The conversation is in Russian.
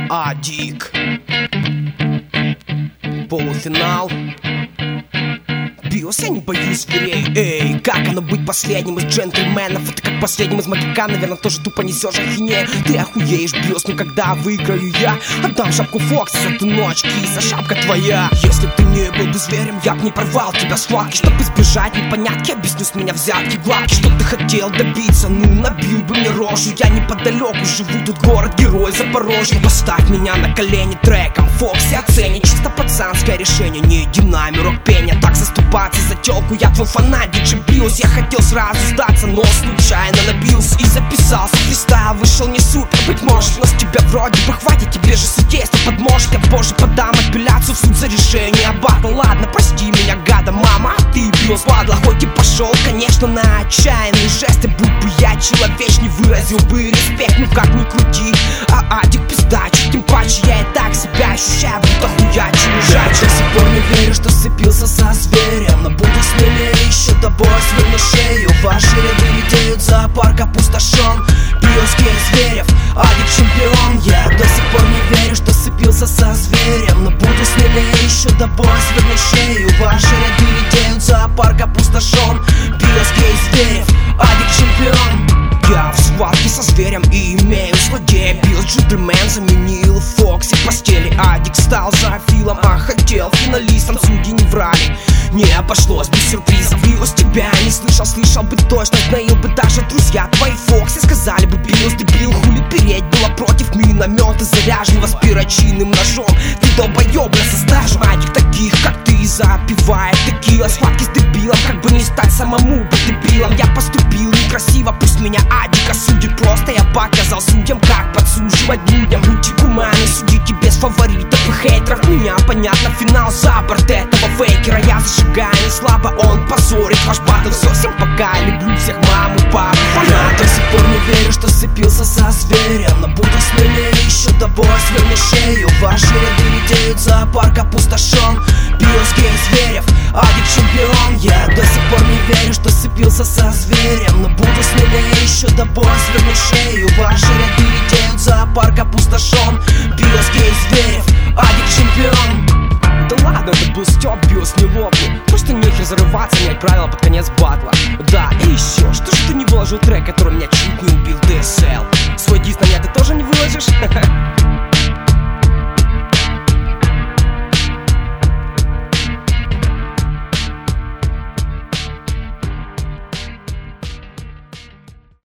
Адик. Полуфинал. Биос, я не боюсь зверей. Эй, как оно быть последним из джентльменов? Это как последним из магикан, наверное, тоже тупо несешь ахинею. Ты охуеешь, Биос, но когда выиграю я, отдам шапку Фокса за ту ночь, киса, шапка твоя. Если б ты не был бы зверем, я б не порвал тебя с хватки. Чтоб избежать непонятки, объясню с меня взятки гладки. Что ты хотел добиться, ну набил бы мне рожу. Я неподалеку живу, тут город-герой Запорожье. Поставь меня на колени треком, Фокси оценит. Чисто пацанское решение, не динамик, рок-пеня. Так заступаться за тёлку, я твой фанат, диджей Биос. Я хотел сразу сдаться, но случайно набился и записался. Фристайл вышел не супер, быть может, но с тебя вроде бы хватит. Тебе же судейство подможет, я позже подам апелляцию в суд за решение батла. Ладно, прости меня, гада, мама, а ты, Биос, падла. Хоть и пошел, конечно, на отчаянные жесты, будь бы я человеч, не выразил бы респект. Ну как ни крути, а Адик пиздачит. Тем паче я и так себя ощущаю, будто хуячу лежачий. До сих пор не верю, что сцепился со зверем, но буду смелее еще до боя сверну шею. Ваши ряды редеют, зоопарк опустошен. Биос, гей, Зверев, Адик чемпион. Я до сих пор не верю, что сцепился со зверем, но буду смелее еще до боя сверну шею. Ваши ряды редеют, зоопарк опустошен. Биос, гей, Зверев, Адик чемпион. Я в схватке со зверем и имею злодея. Биос джентльмен заменил Фокси в постели. Адик стал зоофилом, а хотел финалистом. Судьи не врали, не обошлось без сюрпризов. Биос, тебя не слышал, слышал бы точно. Знаил бы даже друзья твои Фокси. Сказали бы, Биос, дебил, хули переть было против миномета, заряженного с перочинным ножом. Ты долбоёбля со стажем. Адик таких, как ты, запивает текила. Схватки с дебилом, как бы не стать самому быть дебилом. Я поступил некрасиво, пусть меня Адик осудит. Просто я показал судьям, как подсуживать людям. Будьте гуманы, судите без фаворитов и хейтеров. Меня понятно, финал за борт этого фейкера. Я зажигаю не слабо, он позорит ваш батл. Все, всем пока, люблю всех, маму, папу. Я до сих пор не верю, что сцепился со зверем, но буду смелее еще до боя сверну шею. Ваши ряды редеют, зоопарк опустошен. Биос, гей, Зверев, Адик чемпион. Я до сих пор не верю, что сцепился со зверем, но буду смелее еще до боя сверну шею. Ваши ряды редеют, зоопарк опустошен. Биос, гей, Зверев, Адик чемпион. Да ладно, это был стёб, Биос, не лопни. Просто нехер зарываться, менять правила под конец батла. Да, и еще, что ж ты не выложил трек, который меня чуть не убил?